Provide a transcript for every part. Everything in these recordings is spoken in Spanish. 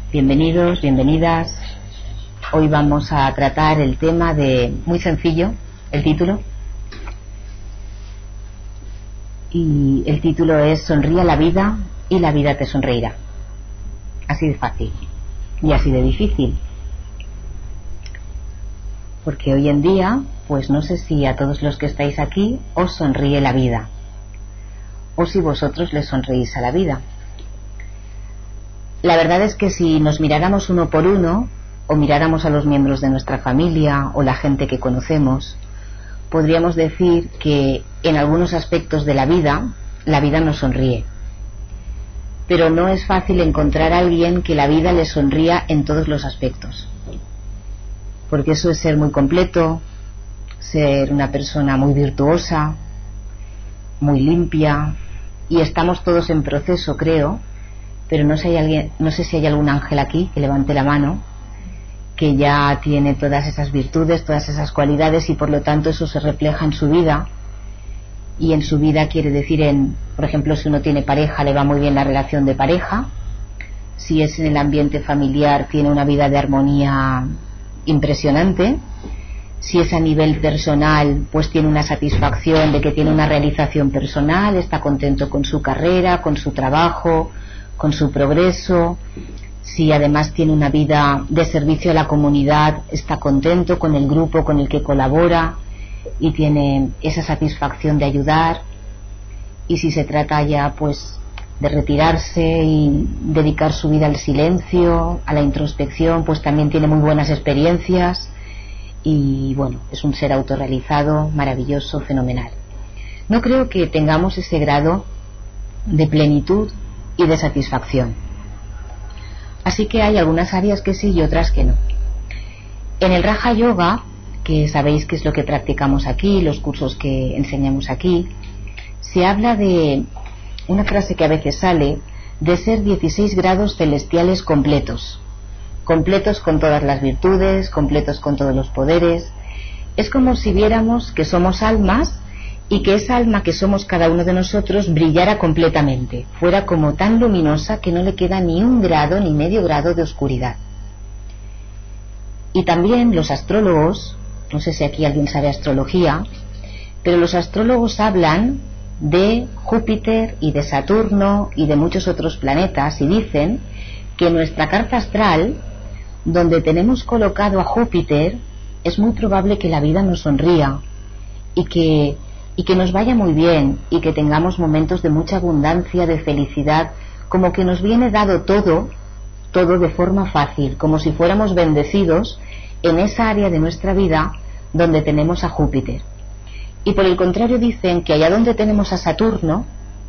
Bienvenidos, bienvenidas. Hoy vamos a tratar el tema de, muy sencillo, el título. Y el título es Sonríe a la vida y la vida te sonreirá. Así de fácil y así de difícil. Porque hoy en día, pues no sé si a todos los que estáis aquí os sonríe la vida, o si vosotros les sonreís a la vida. La verdad es que si nos miráramos uno por uno, o miráramos a los miembros de nuestra familia o la gente que conocemos, podríamos decir que en algunos aspectos de la vida nos sonríe. Pero no es fácil encontrar a alguien que la vida le sonría en todos los aspectos. Porque eso es ser muy completo, ser una persona muy virtuosa, muy limpia, y estamos todos en proceso, creo. Pero no sé si hay algún ángel aquí que levante la mano, que ya tiene todas esas virtudes, todas esas cualidades, y por lo tanto eso se refleja en su vida. Y en su vida quiere decir, por ejemplo, si uno tiene pareja, le va muy bien la relación de pareja. Si es en el ambiente familiar, tiene una vida de armonía impresionante. Si es a nivel personal, pues tiene una satisfacción de que tiene una realización personal, está contento con su carrera, con su trabajo, con su progreso. Si además tiene una vida de servicio a la comunidad, está contento con el grupo con el que colabora y tiene esa satisfacción de ayudar. Y si se trata ya pues de retirarse y dedicar su vida al silencio, a la introspección, pues también tiene muy buenas experiencias y bueno, es un ser autorrealizado, maravilloso, fenomenal. No creo que tengamos ese grado de plenitud y de satisfacción. Así que hay algunas áreas que sí y otras que no. En el Raja Yoga, que sabéis que es lo que practicamos aquí, los cursos que enseñamos aquí, se habla de una frase que a veces sale, de ser 16 grados celestiales completos. Completos con todas las virtudes, completos con todos los poderes. Es como si viéramos que somos almas y que esa alma que somos cada uno de nosotros brillara completamente, fuera como tan luminosa que no le queda ni un grado ni medio grado de oscuridad. Y también los astrólogos, no sé si aquí alguien sabe astrología, pero los astrólogos hablan de Júpiter y de Saturno y de muchos otros planetas y dicen que nuestra carta astral, donde tenemos colocado a Júpiter, es muy probable que la vida nos sonría y que nos vaya muy bien y que tengamos momentos de mucha abundancia, de felicidad, como que nos viene dado todo de forma fácil, como si fuéramos bendecidos en esa área de nuestra vida donde tenemos a Júpiter. Y por el contrario dicen que allá donde tenemos a Saturno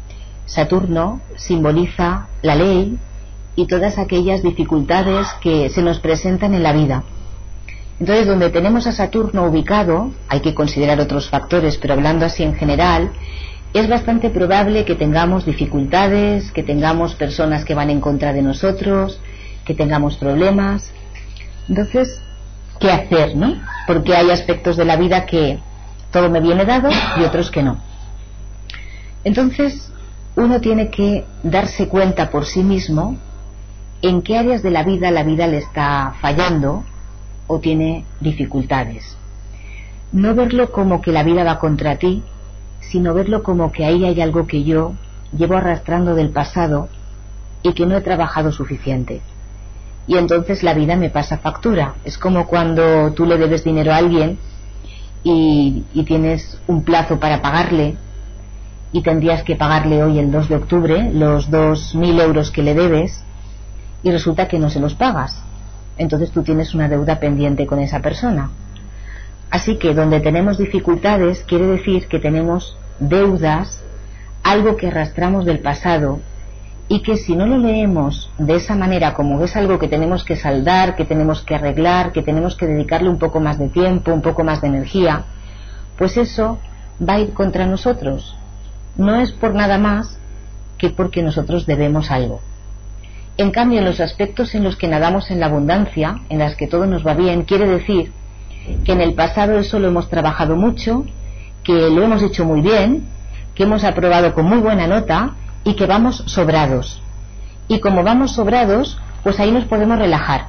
simboliza la ley y todas aquellas dificultades que se nos presentan en la vida. Entonces, donde tenemos a Saturno ubicado, hay que considerar otros factores, pero hablando así en general, es bastante probable que tengamos dificultades, que tengamos personas que van en contra de nosotros, que tengamos problemas. Entonces, ¿qué hacer, no? Porque hay aspectos de la vida que todo me viene dado y otros que no. Entonces, uno tiene que darse cuenta por sí mismo en qué áreas de la vida le está fallando o tiene dificultades. No verlo como que la vida va contra ti, sino verlo como que ahí hay algo que yo llevo arrastrando del pasado y que no he trabajado suficiente. Y entonces la vida me pasa factura. Es como cuando tú le debes dinero a alguien y tienes un plazo para pagarle y tendrías que pagarle hoy el 2 de octubre los 2.000 euros que le debes y resulta que no se los pagas. Entonces tú tienes una deuda pendiente con esa persona. Así que donde tenemos dificultades quiere decir que tenemos deudas, algo que arrastramos del pasado y que si no lo leemos de esa manera como es algo que tenemos que saldar, que tenemos que arreglar, que tenemos que dedicarle un poco más de tiempo, un poco más de energía, pues eso va a ir contra nosotros. No es por nada más que porque nosotros debemos algo. En cambio, en los aspectos en los que nadamos en la abundancia, en las que todo nos va bien, quiere decir que en el pasado eso lo hemos trabajado mucho, que lo hemos hecho muy bien, que hemos aprobado con muy buena nota y que vamos sobrados. Y como vamos sobrados, pues ahí nos podemos relajar.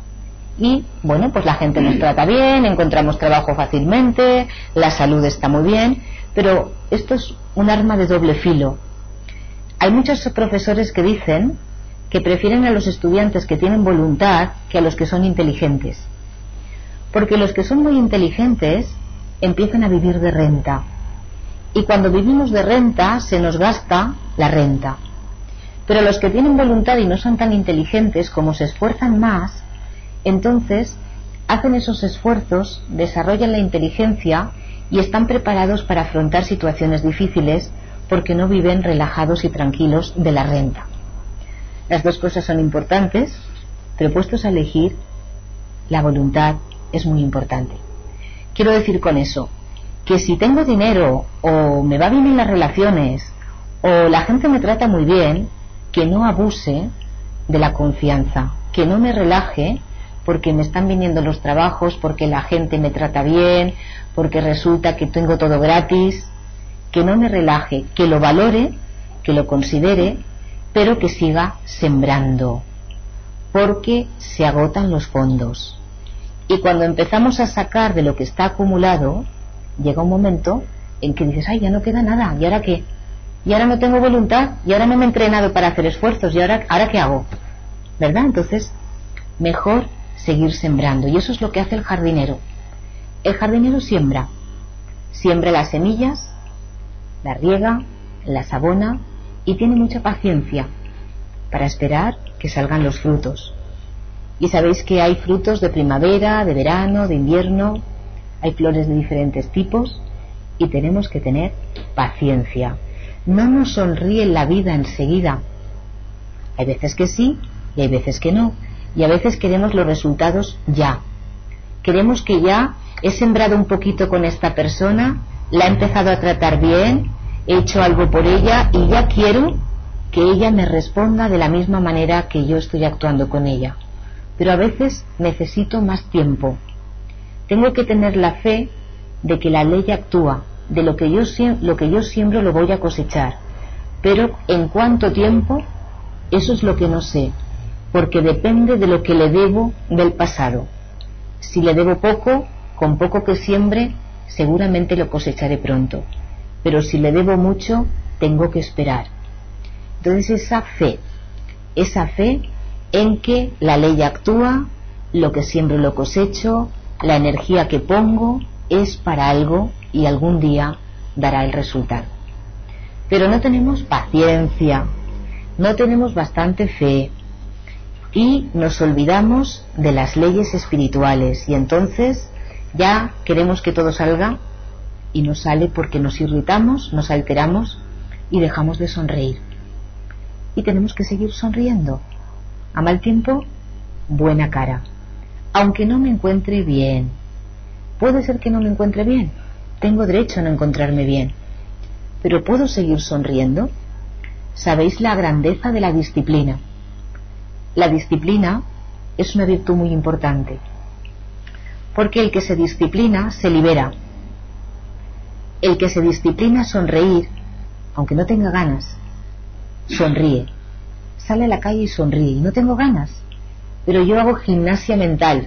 Y bueno, pues la gente nos trata bien, encontramos trabajo fácilmente, la salud está muy bien, pero esto es un arma de doble filo. Hay muchos profesores que dicen que prefieren a los estudiantes que tienen voluntad que a los que son inteligentes, porque los que son muy inteligentes empiezan a vivir de renta, y cuando vivimos de renta se nos gasta la renta. Pero los que tienen voluntad y no son tan inteligentes, como se esfuerzan más, entonces hacen esos esfuerzos, desarrollan la inteligencia y están preparados para afrontar situaciones difíciles, porque no viven relajados y tranquilos de la renta. Las dos cosas son importantes, pero puestos a elegir, la voluntad es muy importante. Quiero decir con eso que si tengo dinero, o me va bien en las relaciones, o la gente me trata muy bien, que no abuse de la confianza, que no me relaje porque me están viniendo los trabajos, porque la gente me trata bien, porque resulta que tengo todo gratis. Que no me relaje, que lo valore, que lo considere, pero que siga sembrando, porque se agotan los fondos. Y cuando empezamos a sacar de lo que está acumulado, llega un momento en que dices, ay, ya no queda nada, ¿y ahora qué? Y ahora no tengo voluntad, y ahora no me he entrenado para hacer esfuerzos, y ahora ¿qué hago? ¿Verdad? Entonces, mejor seguir sembrando, y eso es lo que hace el jardinero. El jardinero siembra las semillas, la riega, las abona y tiene mucha paciencia para esperar que salgan los frutos. Y sabéis que hay frutos de primavera, de verano, de invierno, hay flores de diferentes tipos y tenemos que tener paciencia. No nos sonríe la vida enseguida. Hay veces que sí y hay veces que no, y a veces queremos los resultados ya. Queremos que ya he sembrado un poquito con esta persona, la he empezado a tratar bien, he hecho algo por ella y ya quiero que ella me responda de la misma manera que yo estoy actuando con ella. Pero a veces necesito más tiempo. Tengo que tener la fe de que la ley actúa, de lo que yo siembro lo voy a cosechar. Pero ¿en cuánto tiempo? Eso es lo que no sé, porque depende de lo que le debo del pasado. Si le debo poco, con poco que siembre, seguramente lo cosecharé pronto. Pero si le debo mucho, tengo que esperar. Entonces esa fe en que la ley actúa, lo que siembro lo cosecho, la energía que pongo es para algo y algún día dará el resultado. Pero no tenemos paciencia, no tenemos bastante fe y nos olvidamos de las leyes espirituales, y entonces ya queremos que todo salga y no sale porque nos irritamos, nos alteramos y dejamos de sonreír. Y tenemos que seguir sonriendo. A mal tiempo, buena cara. Aunque no me encuentre bien. Puede ser que no me encuentre bien. Tengo derecho a no encontrarme bien. Pero ¿puedo seguir sonriendo? ¿Sabéis la grandeza de la disciplina? La disciplina es una virtud muy importante. Porque el que se disciplina se libera. El que se disciplina a sonreír, aunque no tenga ganas, sonríe. Sale a la calle y sonríe. Y no tengo ganas, pero yo hago gimnasia mental,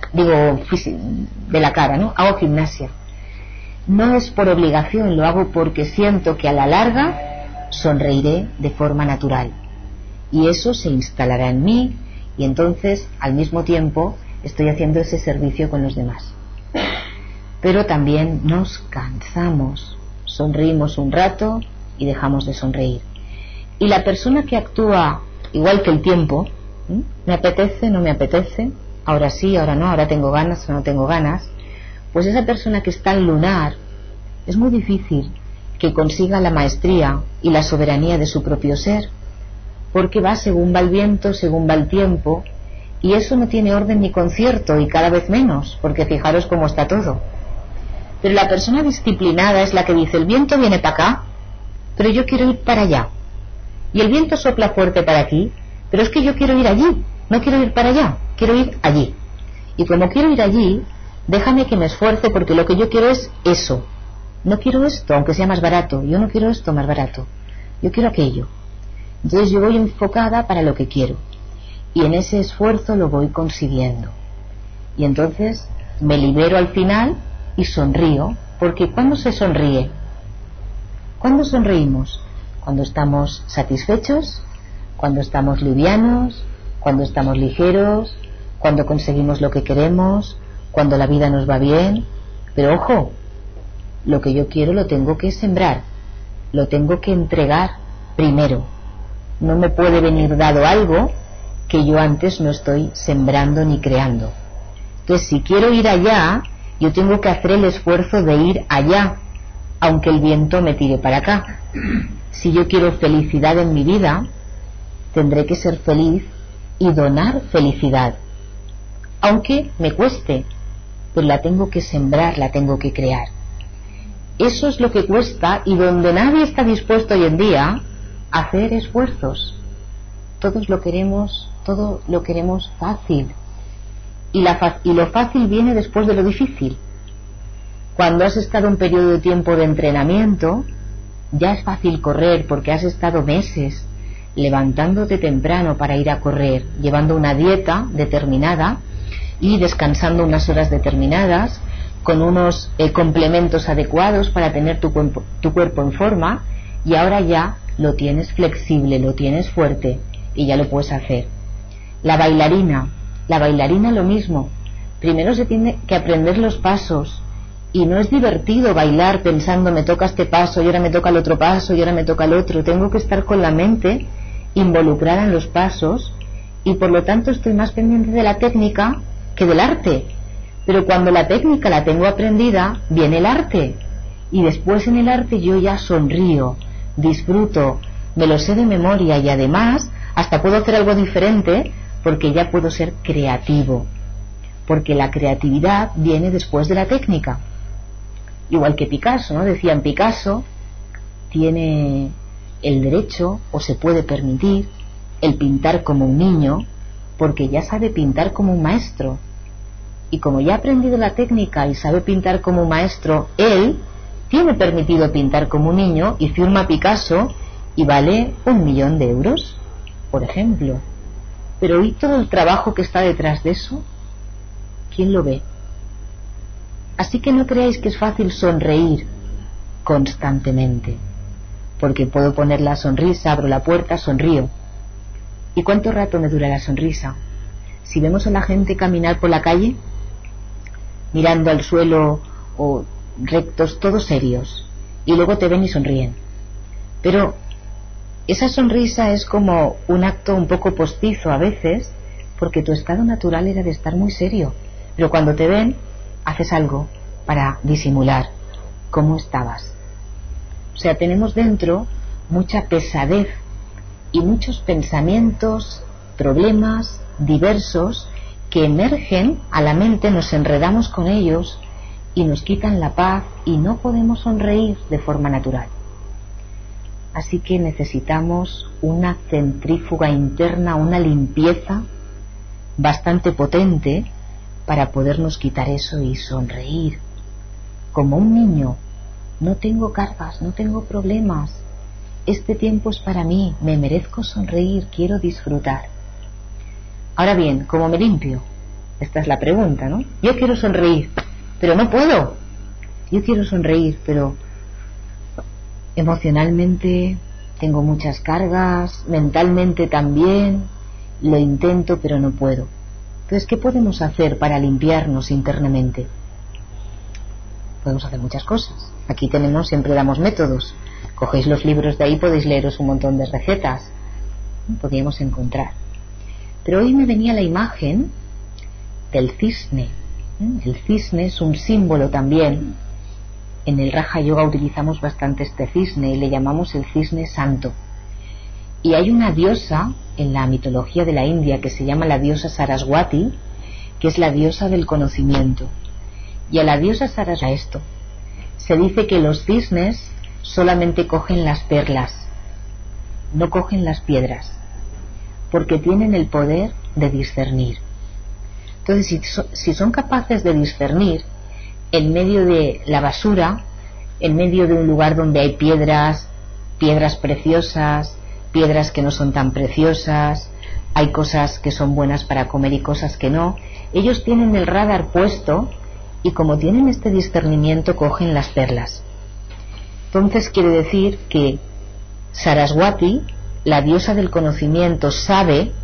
de la cara, ¿no? Hago gimnasia. No es por obligación, lo hago porque siento que a la larga sonreiré de forma natural. Y eso se instalará en mí, y entonces, al mismo tiempo, estoy haciendo ese servicio con los demás. Pero también nos cansamos. Sonreímos un rato y dejamos de sonreír. Y la persona que actúa igual que el tiempo, me apetece, no me apetece, ahora sí, ahora no, ahora tengo ganas o no tengo ganas, pues esa persona que está en lunar es muy difícil que consiga la maestría y la soberanía de su propio ser, porque va según va el viento, según va el tiempo, y eso no tiene orden ni concierto, y cada vez menos, porque fijaros cómo está todo. Pero la persona disciplinada es la que dice, el viento viene para acá, pero yo quiero ir para allá. Y el viento sopla fuerte para aquí, pero es que yo quiero ir allí, no quiero ir para allá, quiero ir allí. Y como quiero ir allí, déjame que me esfuerce porque lo que yo quiero es eso. No quiero esto, aunque sea más barato, yo no quiero esto más barato, yo quiero aquello. Entonces yo voy enfocada para lo que quiero. y en ese esfuerzo lo voy consiguiendo. Y entonces me libero al final y sonrío, porque ¿cuándo se sonríe? ¿Cuándo sonreímos? Cuando estamos satisfechos, cuando estamos livianos, cuando estamos ligeros, cuando conseguimos lo que queremos, cuando la vida nos va bien. Pero ojo, lo que yo quiero lo tengo que sembrar, lo tengo que entregar primero. No me puede venir dado algo que yo antes no estoy sembrando ni creando. Entonces, si quiero ir allá, yo tengo que hacer el esfuerzo de ir allá, aunque el viento me tire para acá. Si yo quiero felicidad en mi vida, tendré que ser feliz y donar felicidad, aunque me cueste, pero la tengo que sembrar, la tengo que crear. Eso es lo que cuesta, y donde nadie está dispuesto hoy en día a hacer esfuerzos. Todo lo queremos fácil, y lo fácil viene después de lo difícil. Cuando has estado un periodo de tiempo de entrenamiento, ya es fácil correr, porque has estado meses levantándote temprano para ir a correr, llevando una dieta determinada y descansando unas horas determinadas, con unos complementos adecuados para tener tu cuerpo en forma, y ahora ya lo tienes flexible, lo tienes fuerte y ya lo puedes hacer. La bailarina lo mismo. Primero se tiene que aprender los pasos, y no es divertido bailar pensando me toca este paso y ahora me toca el otro paso y ahora me toca el otro. Tengo que estar con la mente involucrada en los pasos, y por lo tanto estoy más pendiente de la técnica que del arte. Pero cuando la técnica la tengo aprendida, viene el arte, y después en el arte yo ya sonrío, disfruto, me lo sé de memoria, y además hasta puedo hacer algo diferente, porque ya puedo ser creativo, porque la creatividad viene después de la técnica. Igual que Picasso, ¿no? Decían, Picasso tiene el derecho, o se puede permitir, el pintar como un niño, porque ya sabe pintar como un maestro. Y como ya ha aprendido la técnica y sabe pintar como un maestro, él tiene permitido pintar como un niño, y firma Picasso y vale 1.000.000 de euros, por ejemplo. Pero ¿y todo el trabajo que está detrás de eso? ¿Quién lo ve? Así que no creáis que es fácil sonreír constantemente, porque puedo poner la sonrisa, abro la puerta, sonrío. ¿Y cuánto rato me dura la sonrisa? Si vemos a la gente caminar por la calle, mirando al suelo o rectos, todos serios, y luego te ven y sonríen. Pero esa sonrisa es como un acto un poco postizo a veces, porque tu estado natural era de estar muy serio, pero cuando te ven, haces algo para disimular cómo estabas. O sea, tenemos dentro mucha pesadez y muchos pensamientos, problemas diversos que emergen a la mente, nos enredamos con ellos y nos quitan la paz, y no podemos sonreír de forma natural. Así que necesitamos una centrífuga interna, una limpieza bastante potente para podernos quitar eso y sonreír como un niño. No tengo cargas, no tengo problemas, este tiempo es para mí, me merezco sonreír, quiero disfrutar. Ahora bien, ¿cómo me limpio? Esta es la pregunta, ¿no? Yo quiero sonreír, pero no puedo. Yo quiero sonreír, pero emocionalmente tengo muchas cargas, mentalmente también, lo intento pero no puedo. Entonces, ¿qué podemos hacer para limpiarnos internamente? Podemos hacer muchas cosas. Aquí siempre damos métodos. Cogéis los libros de ahí, podéis leeros un montón de recetas. Podríamos encontrar. Pero hoy me venía la imagen del cisne. El cisne es un símbolo también. En el Raja Yoga utilizamos bastante este cisne y le llamamos el cisne santo. Y hay una diosa en la mitología de la India que se llama la diosa Saraswati, que es la diosa del conocimiento. Y a la diosa Saraswati esto. Se dice que los cisnes solamente cogen las perlas, no cogen las piedras, porque tienen el poder de discernir. Entonces, si son capaces de discernir en medio de la basura, en medio de un lugar donde hay piedras preciosas, piedras que no son tan preciosas, hay cosas que son buenas para comer y cosas que no. Ellos tienen el radar puesto y como tienen este discernimiento cogen las perlas. Entonces quiere decir que Saraswati, la diosa del conocimiento, sabe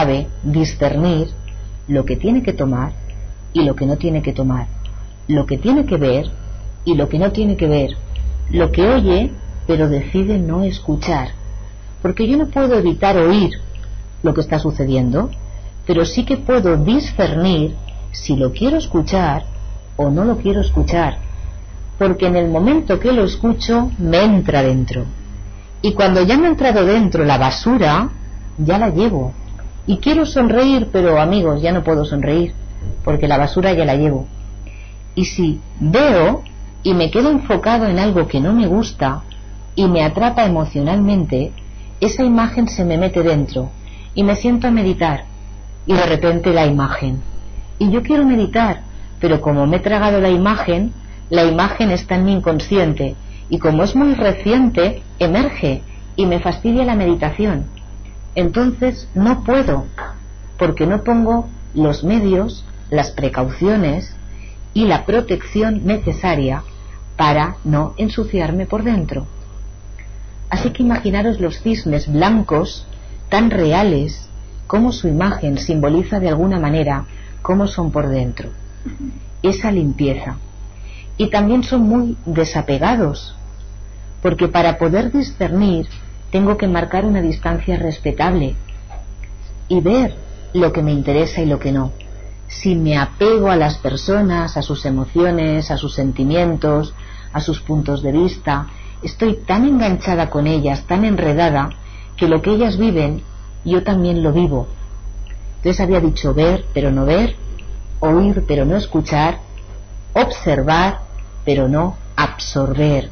discernir lo que tiene que tomar y lo que no tiene que tomar, lo que tiene que ver y lo que no tiene que ver, lo que oye pero decide no escuchar, porque yo no puedo evitar oír lo que está sucediendo, pero sí que puedo discernir si lo quiero escuchar o no lo quiero escuchar, porque en el momento que lo escucho me entra dentro, y cuando ya me ha entrado dentro la basura, ya la llevo, y quiero sonreír, pero amigos, ya no puedo sonreír, porque la basura ya la llevo. Y si veo y me quedo enfocado en algo que no me gusta y me atrapa emocionalmente, esa imagen se me mete dentro y me siento a meditar, y de repente la imagen, y yo quiero meditar, pero como me he tragado la imagen está en mi inconsciente, y como es muy reciente, emerge y me fastidia la meditación. Entonces no puedo, porque no pongo los medios, las precauciones y la protección necesaria para no ensuciarme por dentro. Así que imaginaros los cisnes blancos tan reales, como su imagen simboliza de alguna manera cómo son por dentro, esa limpieza. Y también son muy desapegados, porque para poder discernir tengo que marcar una distancia respetable y ver lo que me interesa y lo que no. Si me apego a las personas, a sus emociones, a sus sentimientos, a sus puntos de vista, estoy tan enganchada con ellas, tan enredada, que lo que ellas viven, yo también lo vivo. Entonces había dicho ver pero no ver, oír pero no escuchar, observar pero no absorber.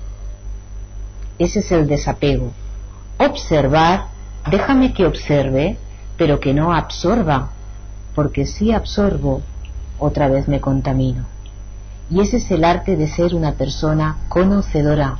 Ese es el desapego. Observar, déjame que observe, pero que no absorba, porque si absorbo, otra vez me contamino. Y ese es el arte de ser una persona conocedora,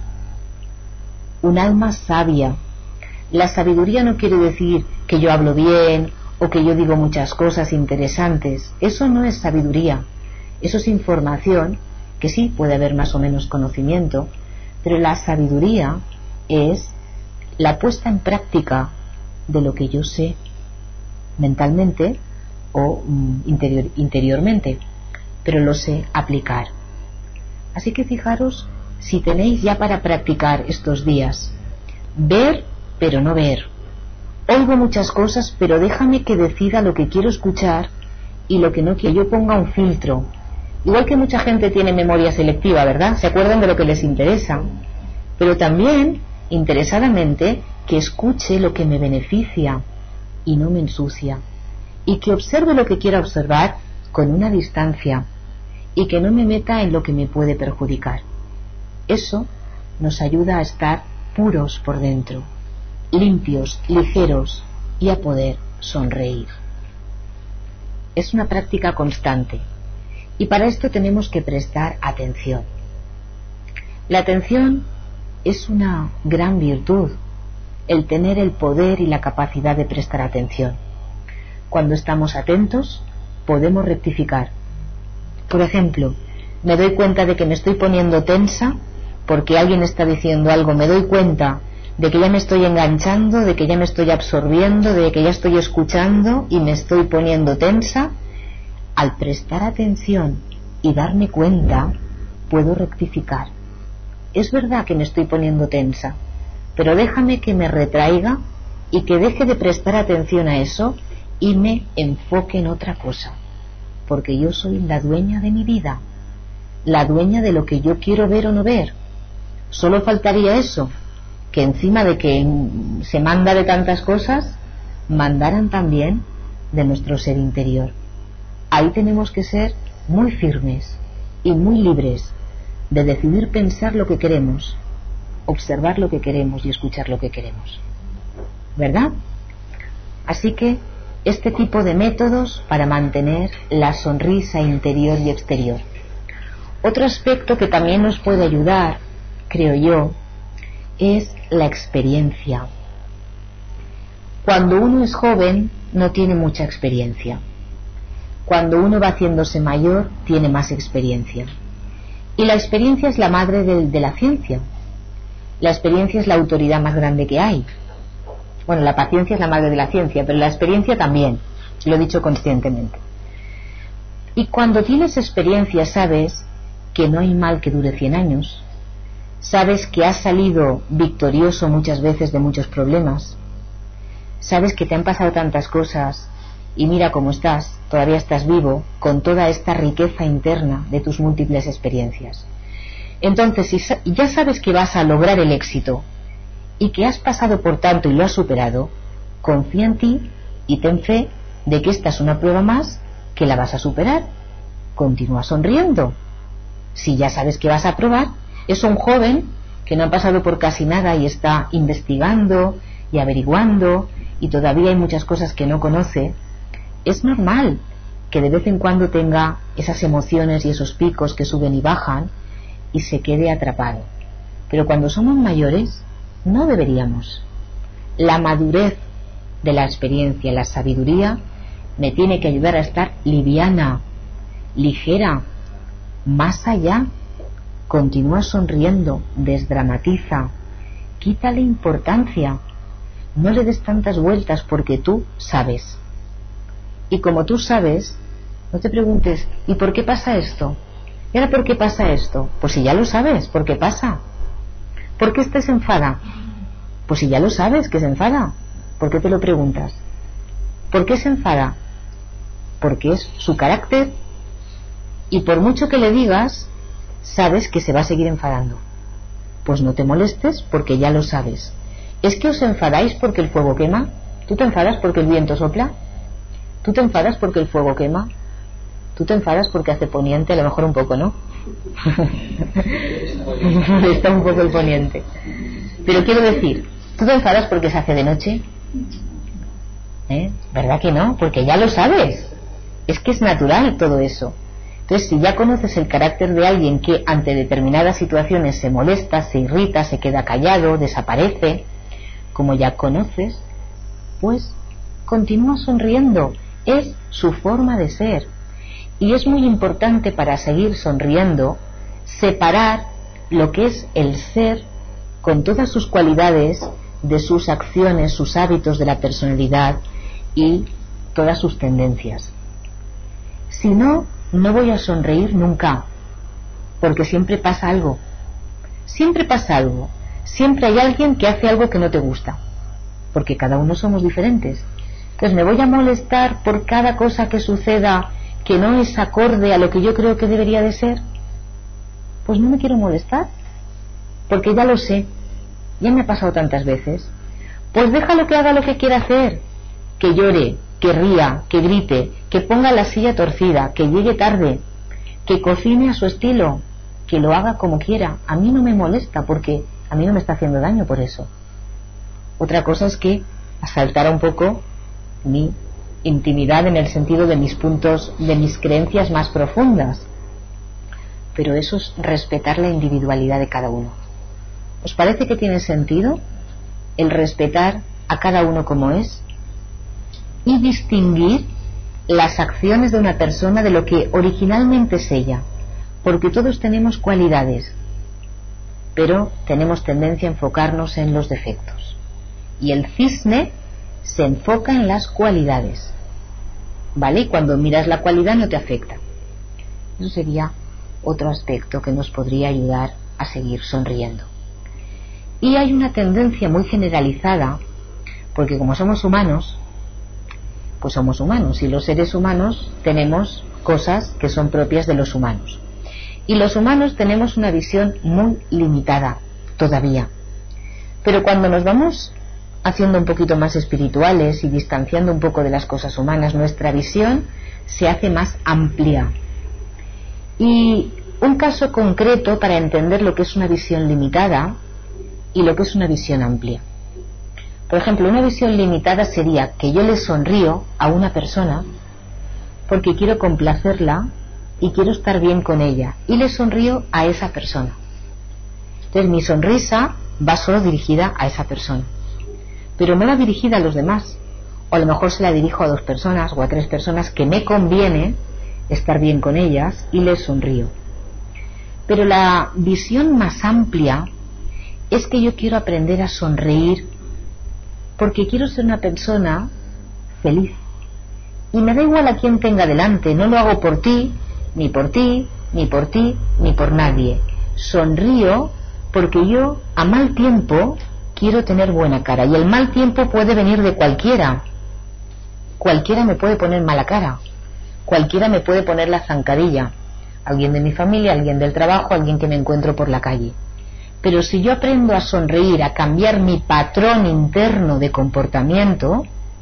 un alma sabia. La sabiduría no quiere decir que yo hablo bien o que yo digo muchas cosas interesantes. Eso no es sabiduría, eso es información, que sí puede haber más o menos conocimiento, pero la sabiduría es la puesta en práctica de lo que yo sé mentalmente o interiormente, pero lo sé aplicar. Así que fijaros si tenéis ya para practicar estos días: ver pero no ver. Oigo muchas cosas, pero déjame que decida lo que quiero escuchar y lo que no quiero. Yo ponga un filtro. Igual que mucha gente tiene memoria selectiva, ¿verdad? Se acuerdan de lo que les interesa, pero también interesadamente que escuche lo que me beneficia y no me ensucia, y que observe lo que quiera observar con una distancia y que no me meta en lo que me puede perjudicar. Eso nos ayuda a estar puros por dentro, limpios, ligeros, y a poder sonreír. Es una práctica constante, y para esto tenemos que prestar atención. La atención es una gran virtud, el tener el poder y la capacidad de prestar atención. Cuando estamos atentos, podemos rectificar. Por ejemplo, me doy cuenta de que me estoy poniendo tensa porque alguien está diciendo algo, me doy cuenta de que ya me estoy enganchando, de que ya me estoy absorbiendo, de que ya estoy escuchando y me estoy poniendo tensa. Al prestar atención y darme cuenta, puedo rectificar. Es verdad que me estoy poniendo tensa, pero déjame que me retraiga y que deje de prestar atención a eso y me enfoque en otra cosa, porque yo soy la dueña de mi vida, la dueña de lo que yo quiero ver o no ver. Solo faltaría eso, que encima de que se manda de tantas cosas, mandaran también de nuestro ser interior. Ahí tenemos que ser muy firmes y muy libres de decidir pensar lo que queremos, observar lo que queremos y escuchar lo que queremos, ¿verdad? Así que este tipo de métodos para mantener la sonrisa interior y exterior. Otro aspecto que también nos puede ayudar, creo yo, es la experiencia. Cuando uno es joven, no tiene mucha experiencia. Cuando uno va haciéndose mayor, tiene más experiencia. Y la experiencia es la madre de la ciencia. La experiencia es la autoridad más grande que hay. Bueno, la paciencia es la madre de la ciencia, pero la experiencia también, lo he dicho conscientemente. Y cuando tienes experiencia sabes que no hay mal que dure 100 años, sabes que has salido victorioso muchas veces de muchos problemas, sabes que te han pasado tantas cosas y mira cómo estás, todavía estás vivo con toda esta riqueza interna de tus múltiples experiencias. Entonces, si ya sabes que vas a lograr el éxito y que has pasado por tanto y lo has superado, confía en ti y ten fe de que esta es una prueba más que la vas a superar. Continúa sonriendo. Si ya sabes que vas a probar, es un joven que no ha pasado por casi nada y está investigando y averiguando y todavía hay muchas cosas que no conoce. Es normal que de vez en cuando tenga esas emociones y esos picos que suben y bajan y se quede atrapado. Pero cuando somos mayores no deberíamos. La madurez de la experiencia, la sabiduría me tiene que ayudar a estar liviana, ligera, más allá. Continúa sonriendo, desdramatiza, quítale importancia, no le des tantas vueltas porque tú sabes. Y como tú sabes, no te preguntes ¿y por qué pasa esto? ¿Y ahora por qué pasa esto? Pues si ya lo sabes, ¿por qué pasa? ¿Por qué se enfada? Pues si ya lo sabes que se enfada, ¿por qué te lo preguntas? ¿Por qué se enfada? Porque es su carácter y por mucho que le digas, sabes que se va a seguir enfadando. Pues no te molestes porque ya lo sabes. ¿Es que os enfadáis porque el fuego quema? ¿Tú te enfadas porque el viento sopla? ¿Tú te enfadas porque el fuego quema? ¿Tú te enfadas porque hace poniente? A lo mejor un poco, ¿no? Está un poco el poniente. Pero quiero decir, ¿tú te enfadas porque se hace de noche? ¿Verdad que no? Porque ya lo sabes. Es que es natural todo eso. Entonces, si ya conoces el carácter de alguien que ante determinadas situaciones se molesta, se irrita, se queda callado, desaparece, como ya conoces, pues continúa sonriendo. Es su forma de ser. Y es muy importante para seguir sonriendo separar lo que es el ser con todas sus cualidades de sus acciones, sus hábitos, de la personalidad y todas sus tendencias. Si no, no voy a sonreír nunca, porque siempre pasa algo. Siempre pasa algo. Siempre hay alguien que hace algo que no te gusta, porque cada uno somos diferentes. Entonces, ¿me voy a molestar por cada cosa que suceda que no es acorde a lo que yo creo que debería de ser? Pues no me quiero molestar, porque ya lo sé, ya me ha pasado tantas veces. Pues déjalo que haga lo que quiera hacer, que llore, que ría, que grite, que ponga la silla torcida, que llegue tarde, que cocine a su estilo, que lo haga como quiera. A mí no me molesta porque a mí no me está haciendo daño por eso. Otra cosa es que asaltara un poco mi intimidad en el sentido de mis puntos, de mis creencias más profundas, pero eso es respetar la individualidad de cada uno. ¿Os parece que tiene sentido el respetar a cada uno como es y distinguir las acciones de una persona de lo que originalmente es ella? Porque todos tenemos cualidades, pero tenemos tendencia a enfocarnos en los defectos, y el cisne se enfoca en las cualidades, ¿vale? Y cuando miras la cualidad no te afecta. Eso sería otro aspecto que nos podría ayudar a seguir sonriendo. Y hay una tendencia muy generalizada, porque como somos humanos, pues somos humanos, y los seres humanos tenemos cosas que son propias de los humanos, y los humanos tenemos una visión muy limitada todavía. Pero cuando nos vamos haciendo un poquito más espirituales y distanciando un poco de las cosas humanas, nuestra visión se hace más amplia. Y un caso concreto para entender lo que es una visión limitada y lo que es una visión amplia. Por ejemplo, una visión limitada sería que yo le sonrío a una persona porque quiero complacerla y quiero estar bien con ella, y le sonrío a esa persona. Entonces mi sonrisa va solo dirigida a esa persona, pero no va dirigida a los demás. o a lo mejor se la dirijo a 2 personas o a 3 personas que me conviene estar bien con ellas y les sonrío. Pero la visión más amplia es que yo quiero aprender a sonreír porque quiero ser una persona feliz. Y me da igual a quién tenga delante, no lo hago por ti, ni por ti, ni por ti, ni por nadie. Sonrío porque yo a mal tiempo quiero tener buena cara, y el mal tiempo puede venir de cualquiera. Cualquiera me puede poner mala cara, cualquiera me puede poner la zancadilla, alguien de mi familia, alguien del trabajo, alguien que me encuentro por la calle. Pero si yo aprendo a sonreír, a cambiar mi patrón interno de comportamiento,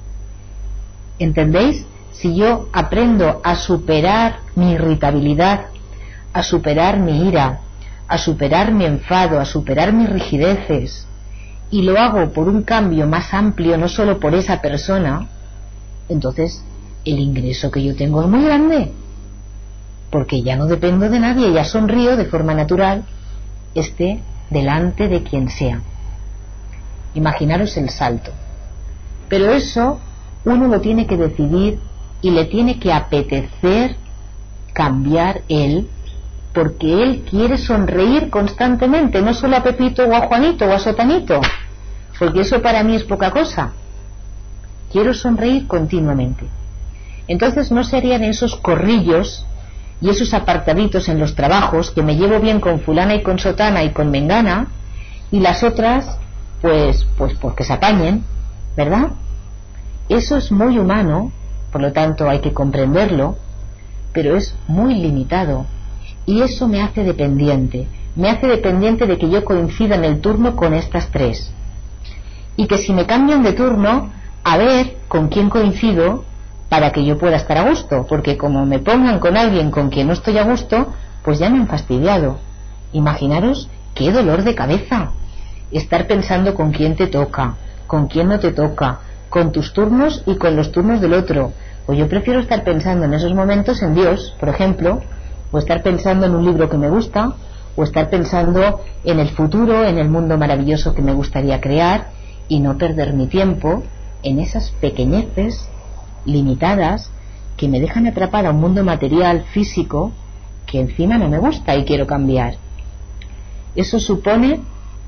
¿entendéis? Si yo aprendo a superar mi irritabilidad, a superar mi ira, a superar mi enfado, a superar mis rigideces, y lo hago por un cambio más amplio, no solo por esa persona, entonces el ingreso que yo tengo es muy grande, porque ya no dependo de nadie, ya sonrío de forma natural, esté delante de quien sea. Imaginaros el salto. Pero eso uno lo tiene que decidir y le tiene que apetecer cambiar él, porque él quiere sonreír constantemente, no solo a Pepito o a Juanito o a Sotanito, porque eso para mí es poca cosa. Quiero sonreír continuamente. Entonces no serían esos corrillos y esos apartaditos en los trabajos que me llevo bien con fulana y con sotana y con mengana, y las otras pues porque se apañen, ¿verdad? Eso es muy humano, por lo tanto hay que comprenderlo, pero es muy limitado, y eso me hace dependiente de que yo coincida en el turno con estas 3, y que si me cambian de turno, a ver con quién coincido para que yo pueda estar a gusto, porque como me pongan con alguien con quien no estoy a gusto, pues ya me han fastidiado. Imaginaros qué dolor de cabeza estar pensando con quién te toca, con quién no te toca, con tus turnos y con los turnos del otro. Pues yo prefiero estar pensando en esos momentos en Dios, por ejemplo, o estar pensando en un libro que me gusta, o estar pensando en el futuro, en el mundo maravilloso que me gustaría crear, y no perder mi tiempo en esas pequeñeces limitadas que me dejan atrapada a un mundo material, físico, que encima no me gusta y quiero cambiar. Eso supone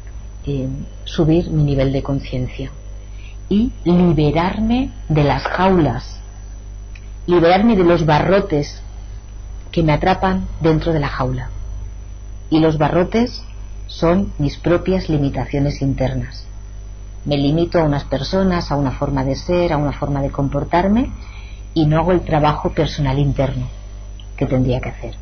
subir mi nivel de conciencia y liberarme de las jaulas, liberarme de los barrotes que me atrapan dentro de la jaula. Y los barrotes son mis propias limitaciones internas. Me limito a unas personas, a una forma de ser, a una forma de comportarme, y no hago el trabajo personal interno que tendría que hacer.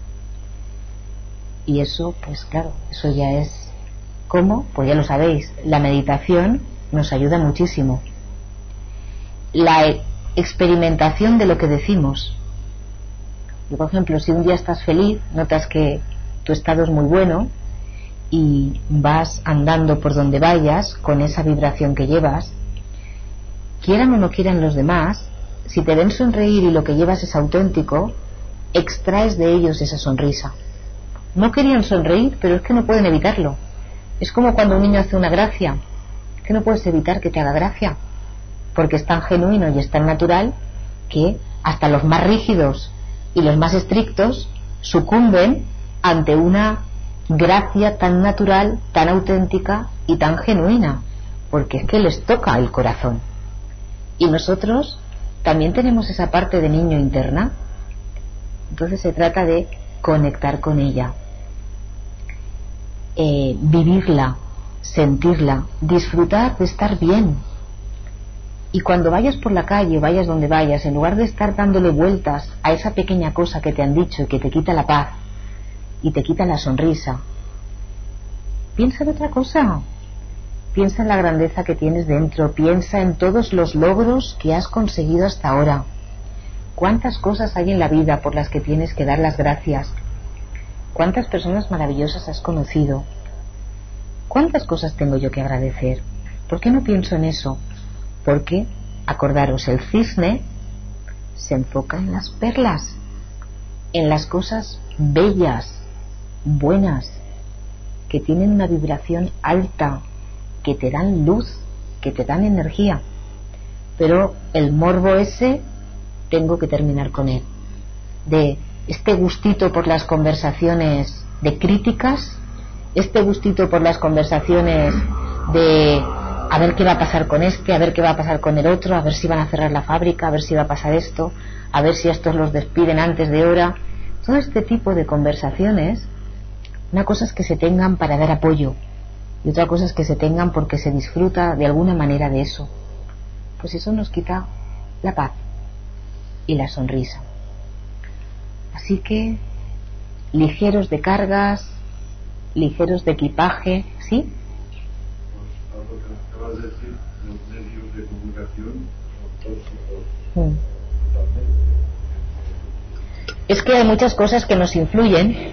Y eso, pues claro, eso ya es... ¿Cómo? Pues ya lo sabéis, la meditación nos ayuda muchísimo. La experimentación de lo que decimos. Yo, por ejemplo, si un día estás feliz, notas que tu estado es muy bueno y vas andando por donde vayas con esa vibración que llevas, quieran o no quieran los demás, si te ven sonreír y lo que llevas es auténtico, extraes de ellos esa sonrisa. No querían sonreír, pero es que no pueden evitarlo. Es como cuando un niño hace una gracia, que no puedes evitar que te haga gracia, porque es tan genuino y es tan natural que hasta los más rígidos y los más estrictos sucumben ante una gracia tan natural, tan auténtica y tan genuina, porque es que les toca el corazón. Y nosotros también tenemos esa parte de niño interna. Entonces se trata de conectar con ella, vivirla, sentirla, disfrutar de estar bien. Y cuando vayas por la calle, vayas donde vayas, en lugar de estar dándole vueltas a esa pequeña cosa que te han dicho y que te quita la paz y te quita la sonrisa, piensa en otra cosa. Piensa en la grandeza que tienes dentro, piensa en todos los logros que has conseguido hasta ahora. ¿Cuántas cosas hay en la vida por las que tienes que dar las gracias? ¿Cuántas personas maravillosas has conocido? ¿Cuántas cosas tengo yo que agradecer? ¿Por qué no pienso en eso? Porque, acordaros, el cisne se enfoca en las perlas, en las cosas bellas, buenas, que tienen una vibración alta, que te dan luz, que te dan energía. pero el morbo ese tengo que terminar con él. De este gustito por las conversaciones de críticas, este gustito por las conversaciones de a ver qué va a pasar con este, a ver qué va a pasar con el otro, a ver si van a cerrar la fábrica, a ver si va a pasar esto, a ver si a estos los despiden antes de hora. Todo este tipo de conversaciones, una cosa es que se tengan para dar apoyo y otra cosa es que se tengan porque se disfruta de alguna manera de eso. Pues eso nos quita la paz y la sonrisa. Así que ligeros de cargas, ligeros de equipaje, ¿sí? Pues algo que acabas de decir, los medios de comunicación son tóxicos totalmente. Es que hay muchas cosas que nos influyen,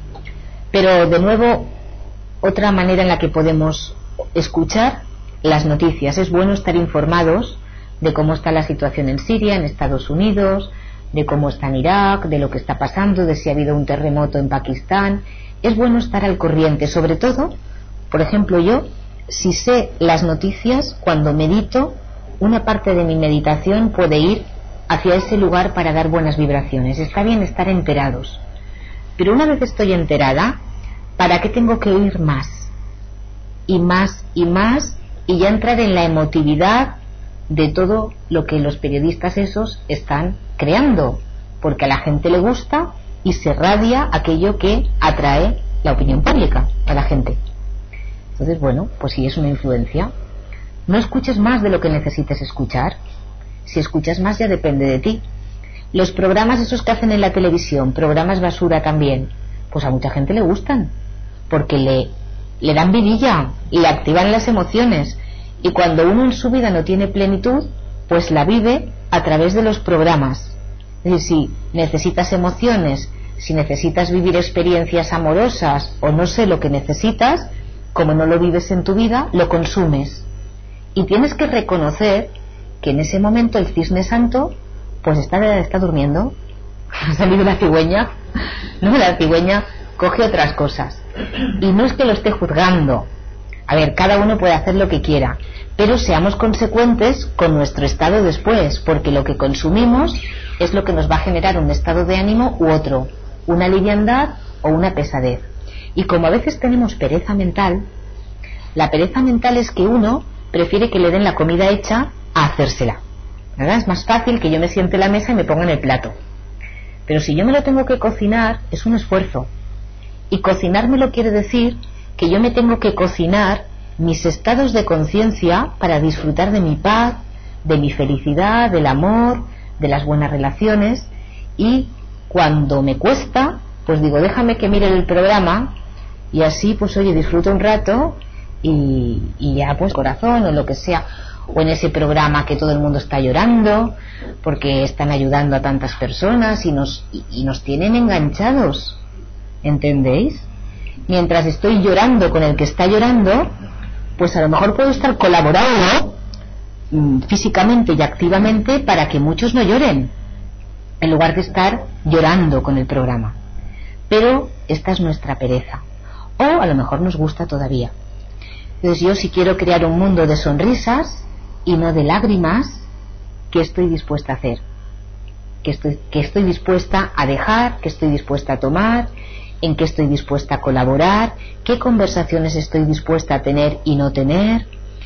pero de nuevo otra manera en la que podemos escuchar las noticias. Es bueno estar informados de cómo está la situación en Siria, en Estados Unidos, de cómo está en Irak, de lo que está pasando, de si ha habido un terremoto en Pakistán. Es bueno estar al corriente, sobre todo, por ejemplo, yo, si sé las noticias, cuando medito, una parte de mi meditación puede ir hacia ese lugar para dar buenas vibraciones. Está bien estar enterados, pero una vez estoy enterada, ¿para qué tengo que oír más? Y más y más, y ya entrar en la emotividad de todo lo que los periodistas esos están creando, porque a la gente le gusta y se radia aquello que atrae la opinión pública a la gente. Entonces, bueno, pues si es una influencia, no escuches más de lo que necesites escuchar. Si escuchas más ya depende de ti. Los programas esos que hacen en la televisión, programas basura también, pues a mucha gente le gustan, porque le dan vidilla y le activan las emociones, y cuando uno en su vida no tiene plenitud, pues la vive a través de los programas. Es decir, si necesitas emociones, si necesitas vivir experiencias amorosas o no sé lo que necesitas, como no lo vives en tu vida, lo consumes, y tienes que reconocer que en ese momento el cisne santo pues está durmiendo. Ha salido la cigüeña. No, la cigüeña coge otras cosas, y no es que lo esté juzgando. A ver, cada uno puede hacer lo que quiera, pero seamos consecuentes con nuestro estado después, porque lo que consumimos es lo que nos va a generar un estado de ánimo u otro, una liviandad o una pesadez. Y como a veces tenemos pereza mental, la pereza mental es que uno prefiere que le den la comida hecha a hacérsela, ¿verdad? Es más fácil que yo me siente en la mesa y me ponga en el plato, pero si yo me lo tengo que cocinar es un esfuerzo, y cocinármelo quiere decir que yo me tengo que cocinar mis estados de conciencia para disfrutar de mi paz, de mi felicidad, del amor, de las buenas relaciones. Y cuando me cuesta, pues digo, déjame que mire el programa, y así pues oye, disfruto un rato y ya pues corazón o lo que sea. O en ese programa que todo el mundo está llorando porque están ayudando a tantas personas y nos tienen enganchados, ¿entendéis? Mientras estoy llorando con el que está llorando, pues a lo mejor puedo estar colaborando físicamente y activamente para que muchos no lloren, en lugar de estar llorando con el programa. Pero esta es nuestra pereza, o a lo mejor nos gusta todavía. Entonces yo, si quiero crear un mundo de sonrisas y no de lágrimas, ¿qué estoy dispuesta a hacer? ¿Qué estoy dispuesta a dejar? ¿Qué estoy dispuesta a tomar? ¿En qué estoy dispuesta a colaborar? ¿Qué conversaciones estoy dispuesta a tener y no tener?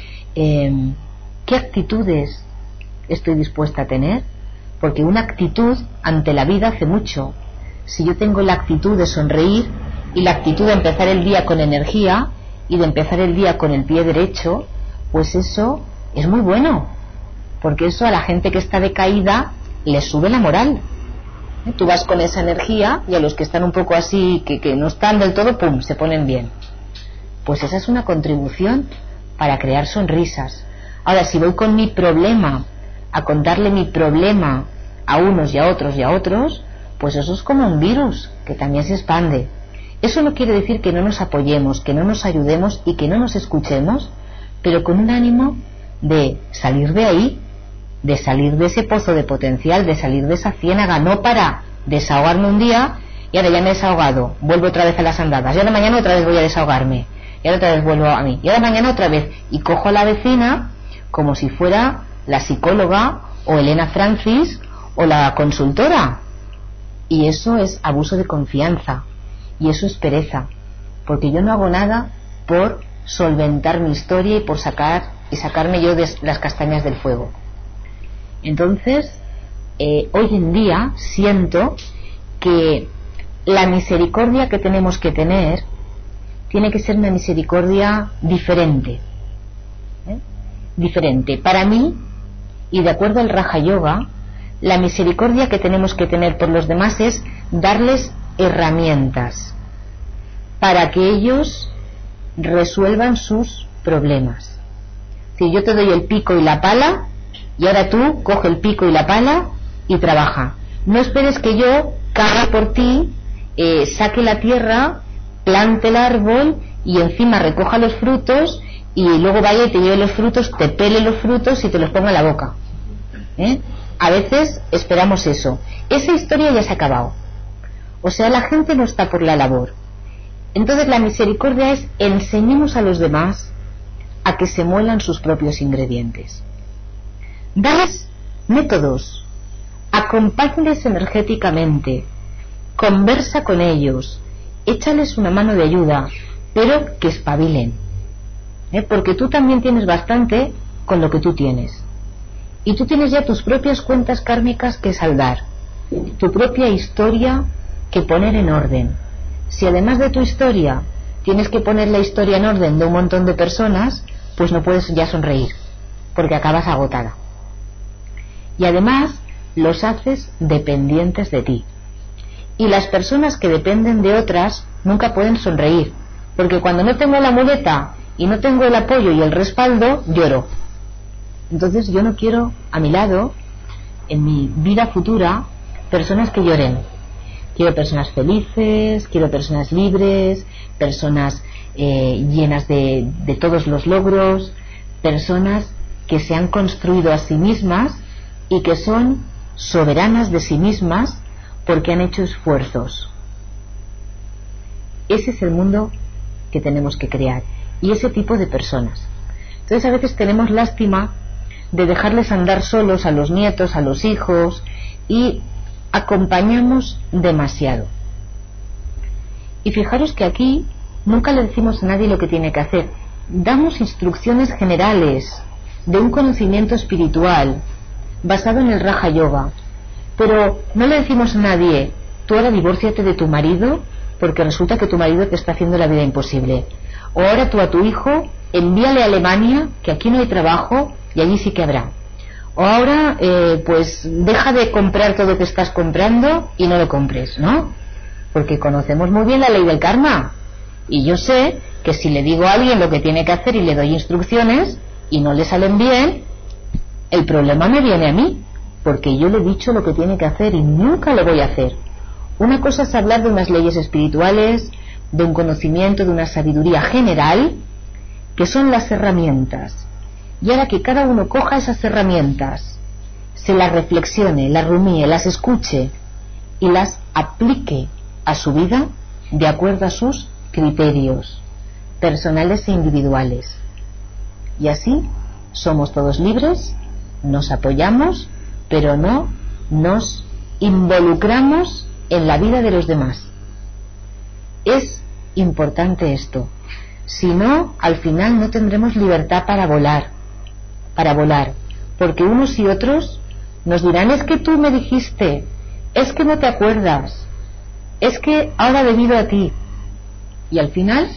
¿Qué actitudes estoy dispuesta a tener? Porque una actitud ante la vida hace mucho. Si yo tengo la actitud de sonreír y la actitud de empezar el día con energía y de empezar el día con el pie derecho, pues eso es muy bueno, porque eso a la gente que está decaída les sube la moral. Tú vas con esa energía y a los que están un poco así, que no están del todo, pum, se ponen bien. Pues esa es una contribución para crear sonrisas. Ahora, si voy con mi problema a contarle mi problema a unos y a otros y a otros, pues eso es como un virus que también se expande. Eso no quiere decir que no nos apoyemos, que no nos ayudemos y que no nos escuchemos, pero con un ánimo de salir de ahí, de salir de ese pozo de potencial, de salir de esa ciénaga, no para desahogarme un día y ahora ya me he desahogado, vuelvo otra vez a las andadas, y ahora mañana otra vez voy a desahogarme, y ahora otra vez vuelvo a mí, y ahora mañana otra vez, y cojo a la vecina como si fuera la psicóloga o Elena Francis o la consultora. Y eso es abuso de confianza, y eso es pereza, porque yo no hago nada por solventar mi historia y por sacarme yo de las castañas del fuego. Entonces, hoy en día siento que la misericordia que tenemos que tener tiene que ser una misericordia diferente, diferente. Para mí, y de acuerdo al Raja Yoga, la misericordia que tenemos que tener por los demás es darles herramientas para que ellos resuelvan sus problemas. Si yo te doy el pico y la pala, y ahora tú coge el pico y la pala y trabaja. No esperes que yo cague por ti, saque la tierra, plante el árbol y encima recoja los frutos y luego vaya y te lleve los frutos, te pele los frutos y te los ponga en la boca. A veces esperamos eso. Esa historia ya se ha acabado. O sea, la gente no está por la labor. Entonces la misericordia es: enseñemos a los demás a que se muelan sus propios ingredientes. Dales métodos, acompáñales energéticamente, conversa con ellos, échales una mano de ayuda, pero que espabilen, porque tú también tienes bastante con lo que tú tienes, y tú tienes ya tus propias cuentas kármicas que saldar, tu propia historia que poner en orden. Si además de tu historia tienes que poner la historia en orden de un montón de personas, pues no puedes ya sonreír, porque acabas agotada. Y además los haces dependientes de ti. Y las personas que dependen de otras nunca pueden sonreír, porque cuando no tengo la muleta y no tengo el apoyo y el respaldo, lloro. Entonces yo no quiero a mi lado, en mi vida futura, personas que lloren. Quiero personas felices, quiero personas libres, personas llenas de todos los logros, personas que se han construido a sí mismas y que son soberanas de sí mismas porque han hecho esfuerzos. Ese es el mundo que tenemos que crear, y ese tipo de personas. Entonces a veces tenemos lástima de dejarles andar solos a los nietos, a los hijos, y acompañamos demasiado. Y fijaros que aquí nunca le decimos a nadie lo que tiene que hacer. Damos instrucciones generales de un conocimiento espiritual basado en el Raja Yoga, pero no le decimos a nadie: tú ahora divórciate de tu marido porque resulta que tu marido te está haciendo la vida imposible, o ahora tú a tu hijo envíale a Alemania, que aquí no hay trabajo y allí sí que habrá, o ahora pues deja de comprar todo lo que estás comprando y no lo compres, ¿no? Porque conocemos muy bien la ley del karma, y yo sé que si le digo a alguien lo que tiene que hacer y le doy instrucciones y no le salen bien, el problema me viene a mí, porque yo le he dicho lo que tiene que hacer y nunca lo voy a hacer. Una cosa es hablar de unas leyes espirituales, de un conocimiento, de una sabiduría general, que son las herramientas, y ahora que cada uno coja esas herramientas, se las reflexione, las rumíe, las escuche y las aplique a su vida de acuerdo a sus criterios personales e individuales. Y así somos todos libres, nos apoyamos, pero no nos involucramos en la vida de los demás. Es importante esto. Si no, al final no tendremos libertad para volar, porque unos y otros nos dirán: es que tú me dijiste, es que no te acuerdas, es que ahora debido a ti. Y al final,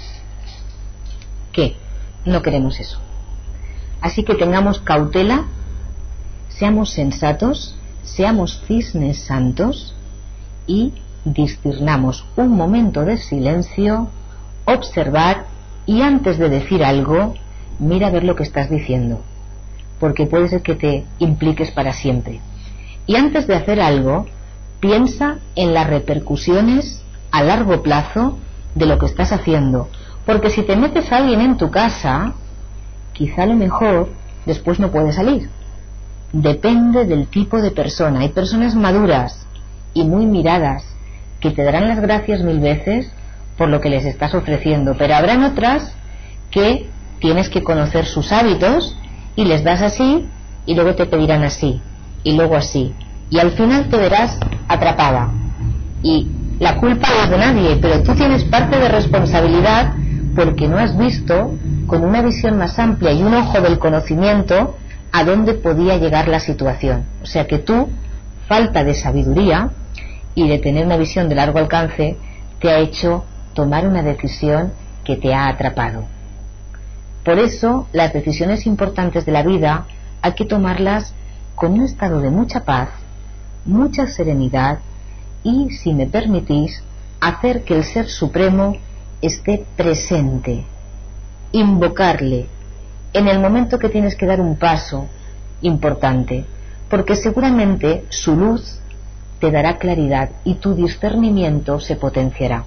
¿qué? No queremos eso. Así que tengamos cautela, seamos sensatos, seamos cisnes santos y discernamos un momento de silencio, observar, y antes de decir algo, mira a ver lo que estás diciendo, porque puede ser que te impliques para siempre. Y antes de hacer algo, piensa en las repercusiones a largo plazo de lo que estás haciendo, porque si te metes a alguien en tu casa, quizá a lo mejor después no puede salir. Depende del tipo de persona. Hay personas maduras y muy miradas que te darán las gracias 1000 veces por lo que les estás ofreciendo, pero habrán otras que tienes que conocer sus hábitos y les das así y luego te pedirán así, y luego así, y al final te verás atrapada. Y la culpa no es de nadie, pero tú tienes parte de responsabilidad porque no has visto con una visión más amplia y un ojo del conocimiento a dónde podía llegar la situación. O sea que tú, falta de sabiduría y de tener una visión de largo alcance, te ha hecho tomar una decisión que te ha atrapado. Por eso, las decisiones importantes de la vida hay que tomarlas con un estado de mucha paz, mucha serenidad y, si me permitís, hacer que el Ser Supremo esté presente, invocarle en el momento que tienes que dar un paso importante, porque seguramente su luz te dará claridad y tu discernimiento se potenciará.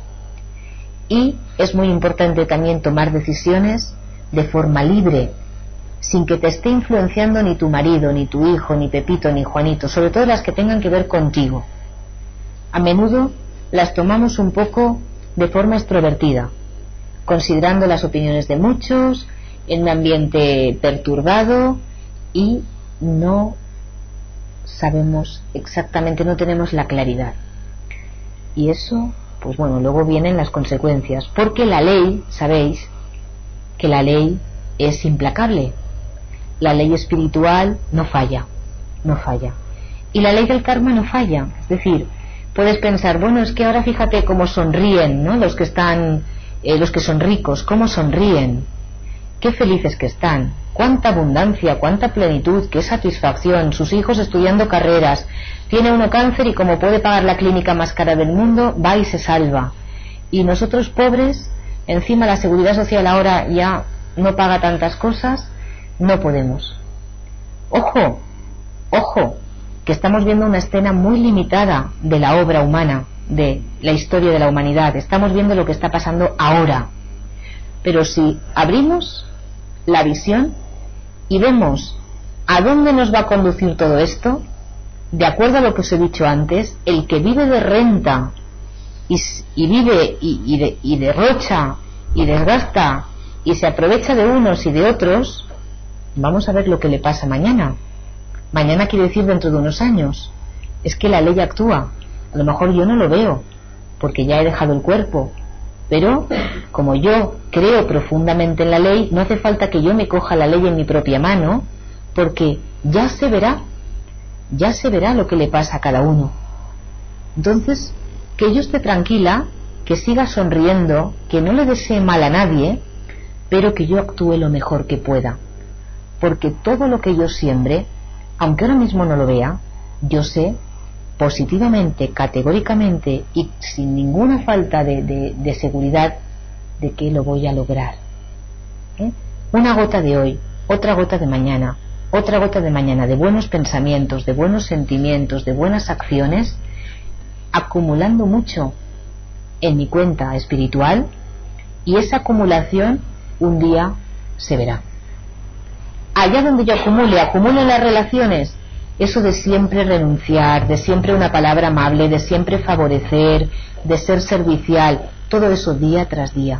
Y es muy importante también tomar decisiones de forma libre, sin que te esté influenciando ni tu marido, ni tu hijo, ni Pepito, ni Juanito, sobre todo las que tengan que ver contigo. A menudo las tomamos un poco de forma extrovertida, considerando las opiniones de muchos, en un ambiente perturbado, y no sabemos exactamente, no tenemos la claridad. Y eso, pues bueno, luego vienen las consecuencias, porque la ley, sabéis que la ley es implacable, la ley espiritual no falla, no falla, y la ley del karma no falla. Es decir, puedes pensar, bueno, es que ahora fíjate cómo sonríen, ¿no? Los que son ricos, cómo sonríen, qué felices que están, cuánta abundancia, cuánta plenitud, qué satisfacción, sus hijos estudiando carreras, tiene uno cáncer y como puede pagar la clínica más cara del mundo, va y se salva. Y nosotros pobres, encima la seguridad social ahora ya no paga tantas cosas, no podemos. Ojo, ojo, que estamos viendo una escena muy limitada de la obra humana, de la historia de la humanidad. Estamos viendo lo que está pasando ahora. Pero si abrimos la visión y vemos a dónde nos va a conducir todo esto, de acuerdo a lo que os he dicho antes, el que vive de renta y vive y derrocha y desgasta y se aprovecha de unos y de otros, vamos a ver lo que le pasa mañana. Mañana quiere decir dentro de unos años. Es que la ley actúa. A lo mejor yo no lo veo porque ya he dejado el cuerpo, pero como yo creo profundamente en la ley, no hace falta que yo me coja la ley en mi propia mano, porque ya se verá lo que le pasa a cada uno. Entonces, que yo esté tranquila, que siga sonriendo, que no le desee mal a nadie, pero que yo actúe lo mejor que pueda, porque todo lo que yo siembre, aunque ahora mismo no lo vea, yo sé positivamente, categóricamente y sin ninguna falta de seguridad de que lo voy a lograr. Una gota de hoy, otra gota de mañana, otra gota de mañana, de buenos pensamientos, de buenos sentimientos, de buenas acciones, acumulando mucho en mi cuenta espiritual, y esa acumulación un día se verá. Allá donde yo acumulo las relaciones, eso de siempre renunciar, de siempre una palabra amable, de siempre favorecer, de ser servicial, todo eso día tras día,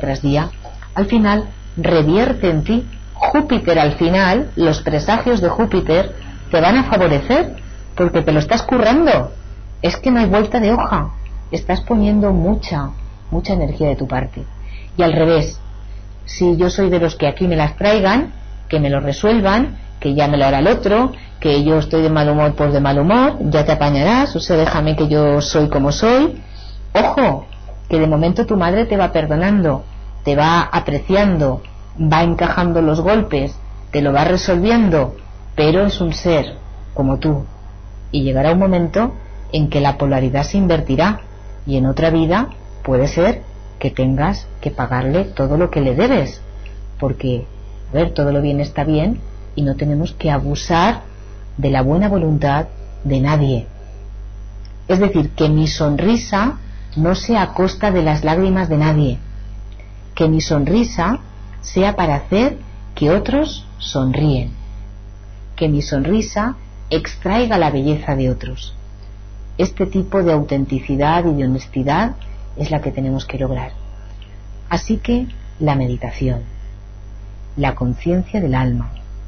al final revierte en ti. Júpiter, al final, los presagios de Júpiter te van a favorecer porque te lo estás currando. Es que no hay vuelta de hoja, estás poniendo mucha energía de tu parte. Y al revés, si yo soy de los que aquí me las traigan, que me lo resuelvan, que ya me lo hará el otro, que yo estoy de mal humor, pues de mal humor, ya te apañarás, o sea, déjame que yo soy como soy. Ojo, que de momento tu madre te va perdonando, te va apreciando, va encajando los golpes, te lo va resolviendo, pero es un ser como tú, y llegará un momento en que la polaridad se invertirá, y en otra vida puede ser que tengas que pagarle todo lo que le debes, porque, a ver, todo lo bien está bien y no tenemos que abusar de la buena voluntad de nadie. Es decir, que mi sonrisa no sea a costa de las lágrimas de nadie, que mi sonrisa sea para hacer que otros sonríen, que mi sonrisa extraiga la belleza de otros. Este tipo de autenticidad y de honestidad es la que tenemos que lograr. Así que la meditación, la conciencia del alma,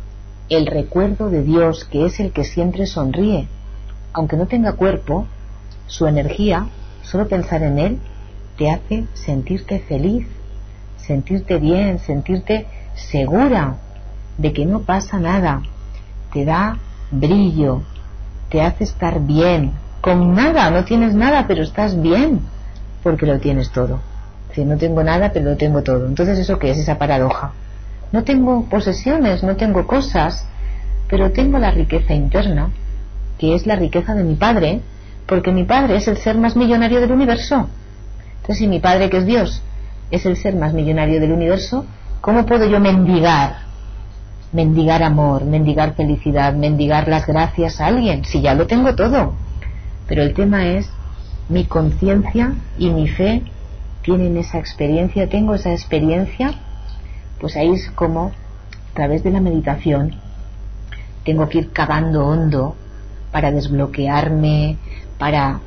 el recuerdo de Dios, que es el que siempre sonríe. Aunque no tenga cuerpo, su energía, solo pensar en Él, te hace sentirte feliz, sentirte bien, sentirte segura de que no pasa nada. Te da brillo, te hace estar bien, con nada, no tienes nada, pero estás bien, porque lo tienes todo. Si no tengo nada, pero lo tengo todo. Entonces, ¿eso qué es? Esa paradoja. No tengo posesiones, no tengo cosas, pero tengo la riqueza interna, que es la riqueza de mi Padre, porque mi Padre es el ser más millonario del universo. Entonces, si mi Padre, que es Dios, es el ser más millonario del universo, ¿cómo puedo yo mendigar amor, mendigar felicidad, mendigar las gracias a alguien, si ya lo tengo todo? Pero el tema es, mi conciencia y mi fe tienen esa experiencia, tengo esa experiencia. Pues ahí es como, a través de la meditación, tengo que ir cavando hondo para desbloquearme, para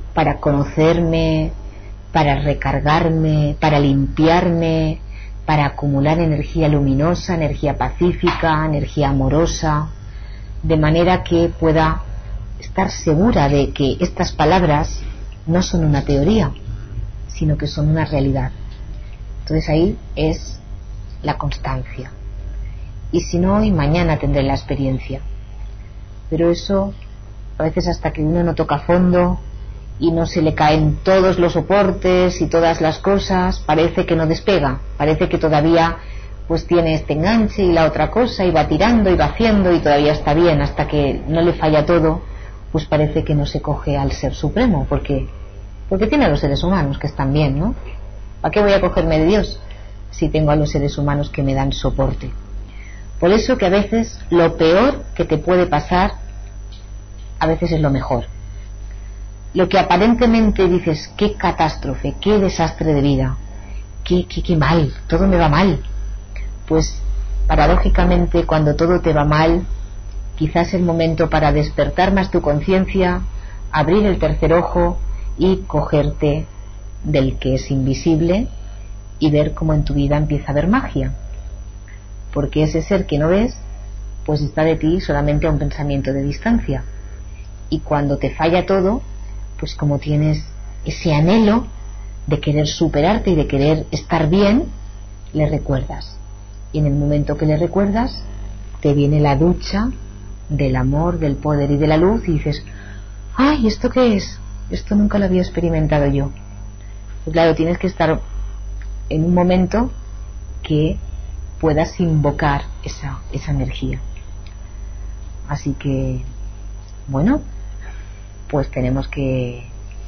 conocerme, para recargarme, para limpiarme, para acumular energía luminosa, energía pacífica, energía amorosa, de manera que pueda estar segura de que estas palabras no son una teoría, sino que son una realidad. Entonces ahí es la constancia. Y si no, hoy, mañana tendré la experiencia. Pero eso, a veces hasta que uno no toca fondo y no se le caen todos los soportes y todas las cosas, parece que no despega, parece que todavía pues tiene este enganche y la otra cosa, y va tirando y va haciendo y todavía está bien, hasta que no le falla todo, pues parece que no se coge al Ser Supremo, porque tiene a los seres humanos que están bien, ¿no? ¿Para qué voy a cogerme de Dios si tengo a los seres humanos que me dan soporte? Por eso que a veces lo peor que te puede pasar a veces es lo mejor. Lo que aparentemente dices, qué catástrofe, qué desastre de vida, qué mal, todo me va mal, pues paradójicamente cuando todo te va mal, quizás es el momento para despertar más tu conciencia, abrir el tercer ojo y cogerte del que es invisible y ver cómo en tu vida empieza a haber magia, porque ese ser que no ves pues está de ti solamente a un pensamiento de distancia, y cuando te falla todo, pues como tienes ese anhelo de querer superarte y de querer estar bien, le recuerdas, y en el momento que le recuerdas te viene la ducha del amor, del poder y de la luz, y dices, ¡ay! ¿Esto qué es? Esto nunca lo había experimentado yo. Pues claro, tienes que estar en un momento que puedas invocar esa energía. Así que, bueno, pues tenemos que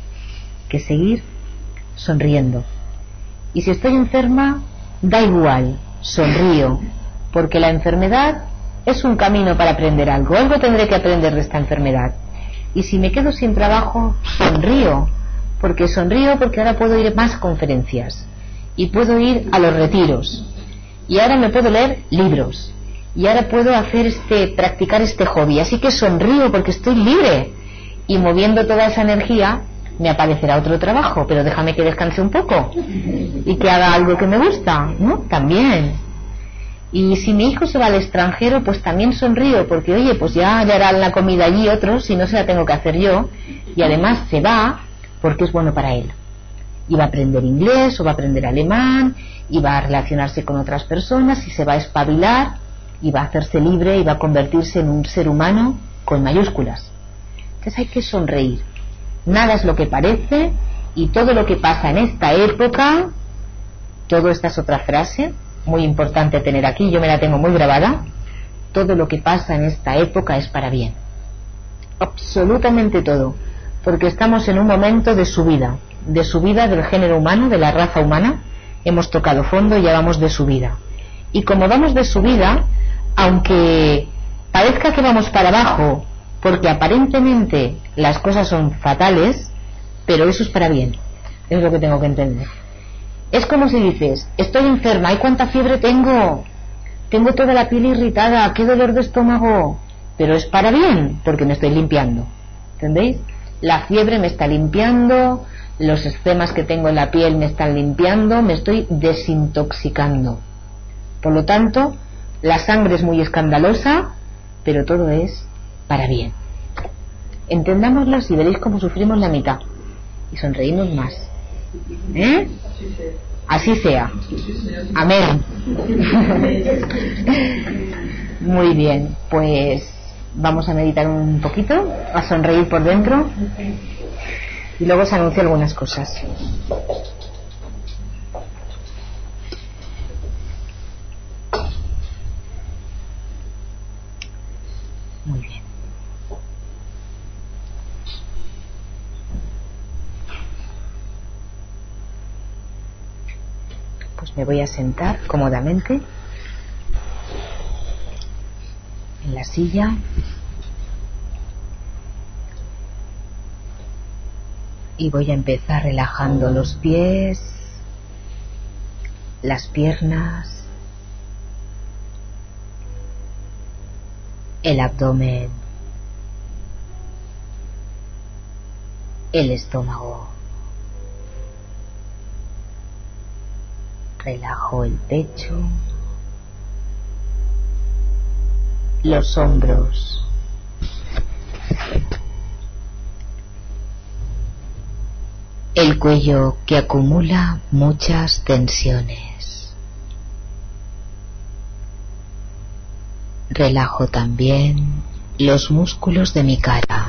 seguir sonriendo. Y si estoy enferma, da igual, sonrío, porque la enfermedad es un camino para aprender algo tendré que aprender de esta enfermedad. Y si me quedo sin trabajo, sonrío, porque ahora puedo ir a más conferencias y puedo ir a los retiros, y ahora me puedo leer libros, y ahora puedo practicar este hobby, así que sonrío porque estoy libre, y moviendo toda esa energía me aparecerá otro trabajo, pero déjame que descanse un poco y que haga algo que me gusta, ¿no? También. Y si mi hijo se va al extranjero, pues también sonrío, porque oye, pues ya harán la comida allí otros, si no se la tengo que hacer yo, y además se va porque es bueno para él, y va a aprender inglés o va a aprender alemán y va a relacionarse con otras personas y se va a espabilar y va a hacerse libre y va a convertirse en un ser humano con mayúsculas. Entonces hay que sonreír. Nada es lo que parece, y todo lo que pasa en esta época, todo, esta es otra frase muy importante tener aquí, yo me la tengo muy grabada, todo lo que pasa en esta época es para bien, absolutamente todo, porque estamos en un momento de subida del género humano, de la raza humana, hemos tocado fondo y ya vamos de subida, y como vamos de subida, aunque parezca que vamos para abajo, porque aparentemente las cosas son fatales, pero eso es para bien, es lo que tengo que entender. Es como si dices, estoy enferma, ¿y cuánta fiebre tengo? Tengo toda la piel irritada, qué dolor de estómago, pero es para bien, porque me estoy limpiando, ¿entendéis? La fiebre me está limpiando, los esquemas que tengo en la piel me están limpiando, me estoy desintoxicando. Por lo tanto, la sangre es muy escandalosa, pero todo es para bien. Entendámoslas y veréis cómo sufrimos la mitad y sonreímos más. Así sea. Amén. Muy bien, pues vamos a meditar un poquito, a sonreír por dentro y luego os anuncio algunas cosas. Muy bien. Pues me voy a sentar cómodamente en la silla y voy a empezar relajando los pies, las piernas, el abdomen, el estómago. Relajo el pecho, los hombros, el cuello que acumula muchas tensiones. Relajo también los músculos de mi cara,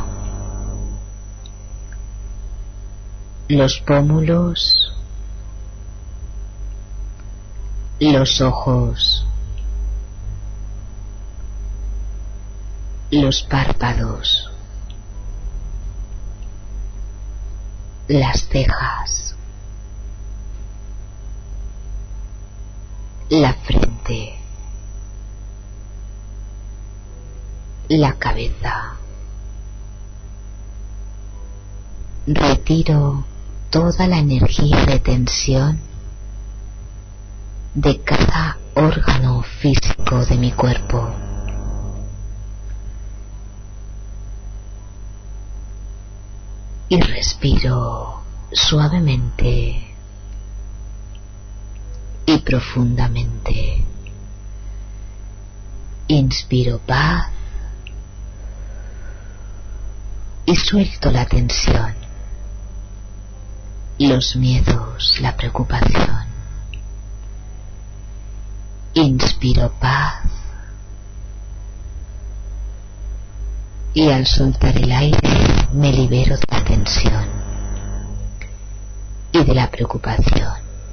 los pómulos, los ojos, los párpados, las cejas, la frente, la cabeza. Retiro toda la energía de tensión de cada órgano físico de mi cuerpo. Y respiro suavemente y profundamente. Inspiro paz y suelto la tensión, los miedos, la preocupación. Inspiro paz y al soltar el aire me libero de la tensión y de la preocupación.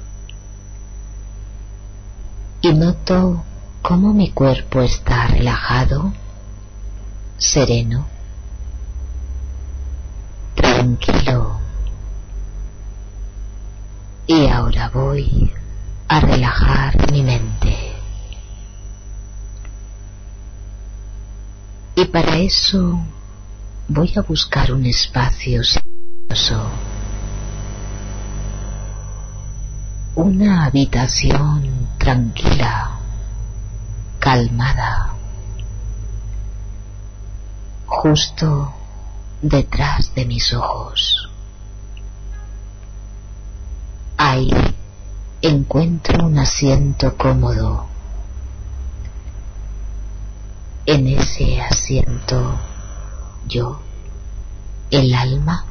Y noto cómo mi cuerpo está relajado, sereno, tranquilo. Y ahora voy a relajar mi mente. Y para eso voy a buscar un espacio silencioso, una habitación tranquila, calmada, justo detrás de mis ojos. Ahí encuentro un asiento cómodo. En ese asiento yo, el alma,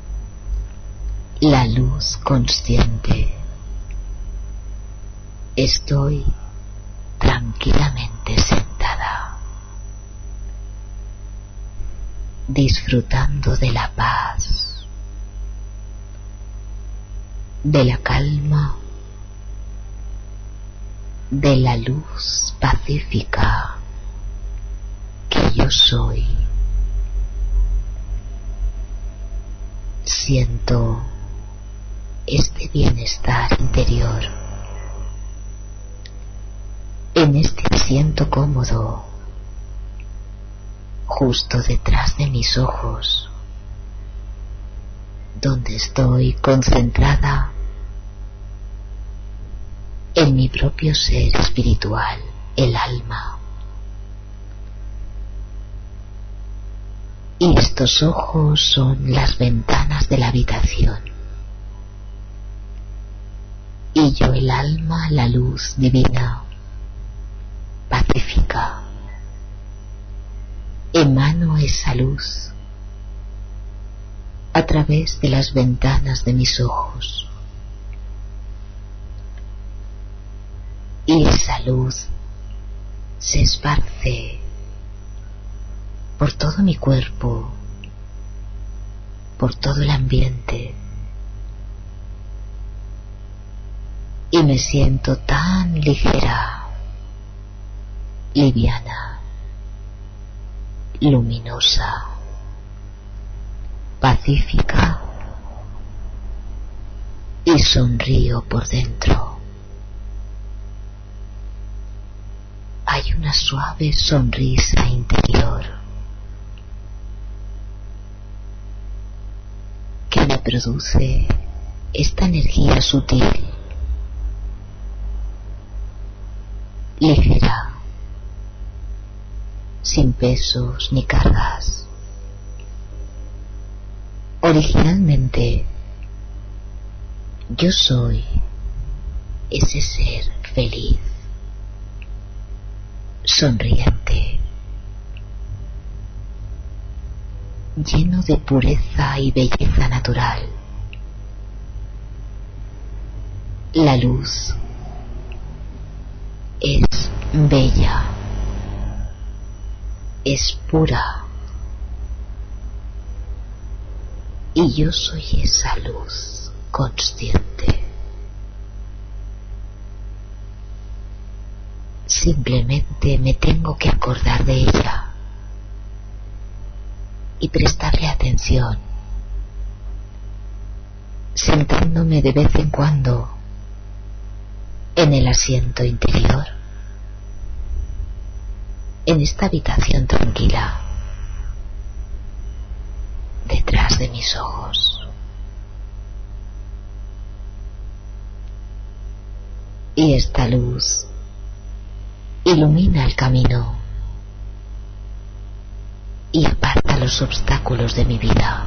la luz consciente, estoy tranquilamente sentada, disfrutando de la paz, de la calma, de la luz pacífica que yo soy. Siento este bienestar interior. En este asiento cómodo, justo detrás de mis ojos, donde estoy concentrada en mi propio ser espiritual, el alma. Y estos ojos son las ventanas de la habitación. Y yo, el alma, la luz divina, pacífica, emano esa luz a través de las ventanas de mis ojos. Y esa luz se esparce por todo mi cuerpo, por todo el ambiente. Y me siento tan ligera, liviana, luminosa, pacífica, y sonrío por dentro. Hay una suave sonrisa interior que me produce esta energía sutil, ligera, sin pesos ni cargas. Originalmente, yo soy ese ser feliz, sonriente, lleno de pureza y belleza natural. La luz es bella, es pura, y yo soy esa luz consciente. Simplemente me tengo que acordar de ella y prestarle atención, sentándome de vez en cuando en el asiento interior, en esta habitación tranquila, detrás de mis ojos. Y esta luz ilumina el camino y aparta los obstáculos de mi vida.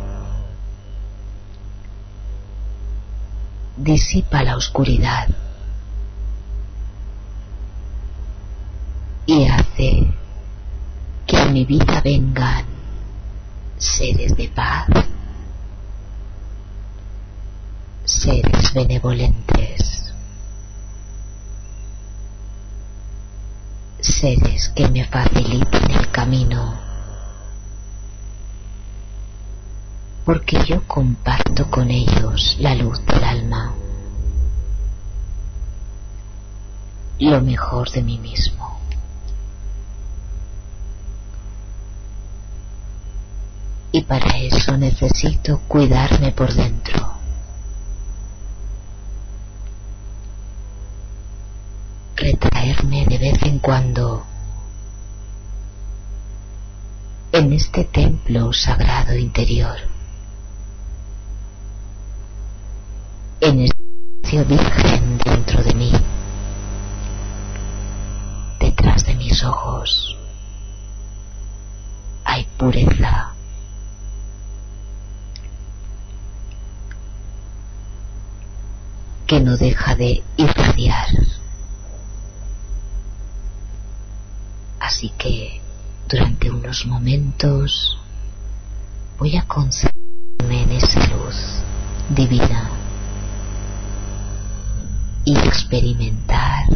Disipa la oscuridad y hace que a mi vida vengan seres de paz, seres benevolentes, seres que me faciliten el camino, porque yo comparto con ellos la luz del alma, lo mejor de mí mismo. Y para eso necesito cuidarme por dentro. Retraerme de vez en cuando en este templo sagrado interior, en este espacio virgen dentro de mí, detrás de mis ojos. Hay pureza, que no deja de irradiar. Así que durante unos momentos voy a concentrarme en esa luz divina y experimentar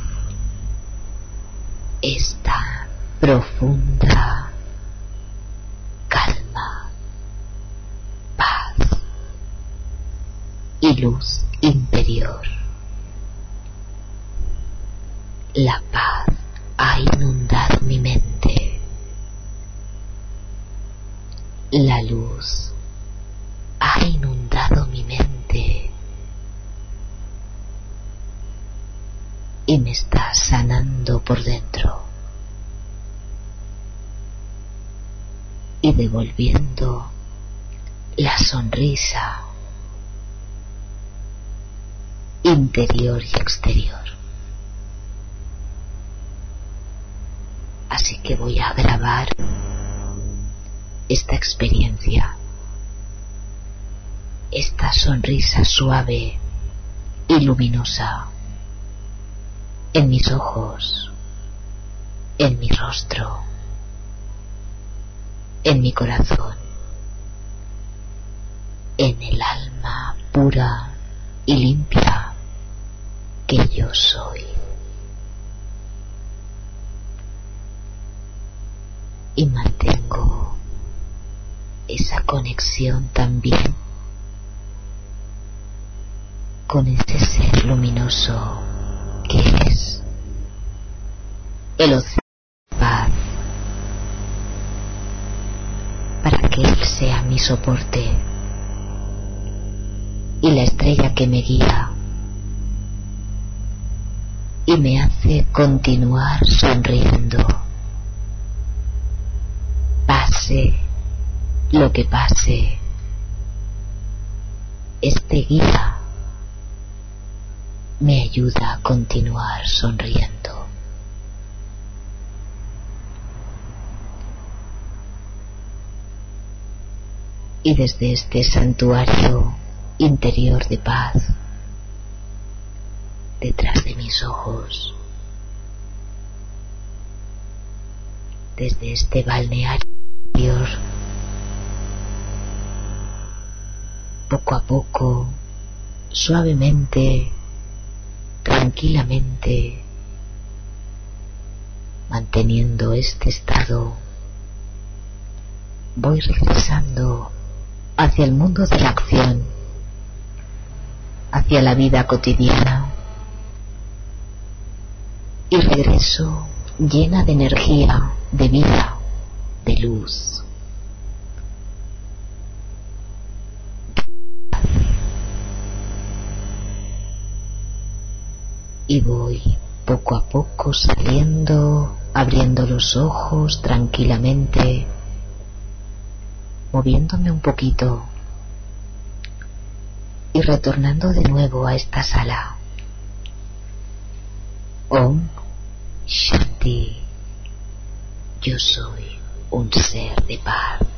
esta profunda calma, paz y luz interior. La paz ha inundado mi mente. La luz ha inundado mi mente y me está sanando por dentro y devolviendo la sonrisa interior y exterior. Así que voy a grabar esta experiencia, esta sonrisa suave y luminosa en mis ojos, en mi rostro, en mi corazón, en el alma pura y limpia que yo soy. Y mantengo esa conexión también con ese ser luminoso que es el océano de paz, para que Él sea mi soporte y la estrella que me guía y me hace continuar sonriendo, pase lo que pase. Este guía me ayuda a continuar sonriendo. Y desde este santuario interior de paz, detrás de mis ojos, desde este balneario interior, poco a poco, suavemente, tranquilamente, manteniendo este estado, voy regresando hacia el mundo de la acción, hacia la vida cotidiana, y regreso llena de energía, de vida, de luz. Y voy poco a poco saliendo, abriendo los ojos tranquilamente, moviéndome un poquito y retornando de nuevo a esta sala. Om Shanti. Yo soy un ser de paz.